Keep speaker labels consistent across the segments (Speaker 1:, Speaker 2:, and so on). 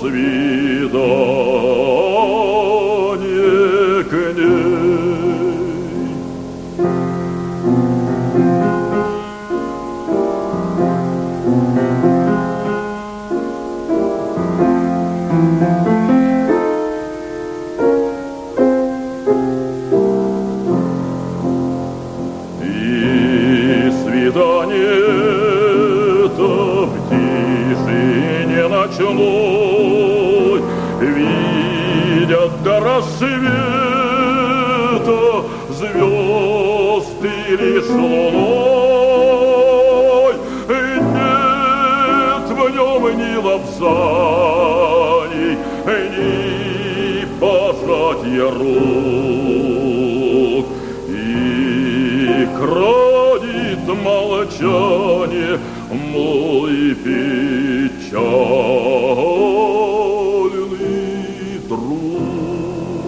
Speaker 1: свидание к ней. Свидание-то в тишине ночной видят до рассвета звезды лишь луной. Нет в нем ни лапзаний, ни пожатия рук. И хранит молчание мой печальный друг.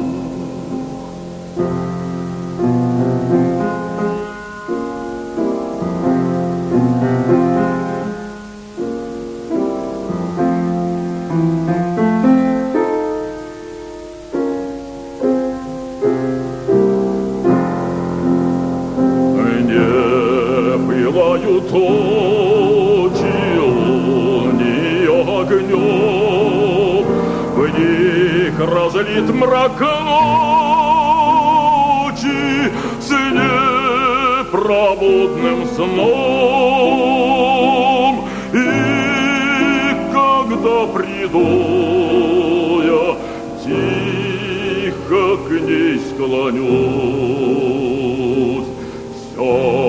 Speaker 1: Пылают очи у нее огнем, в них разлит мрак ночи с непробудным сном. И когда приду я, тихо к ней склонюсь, все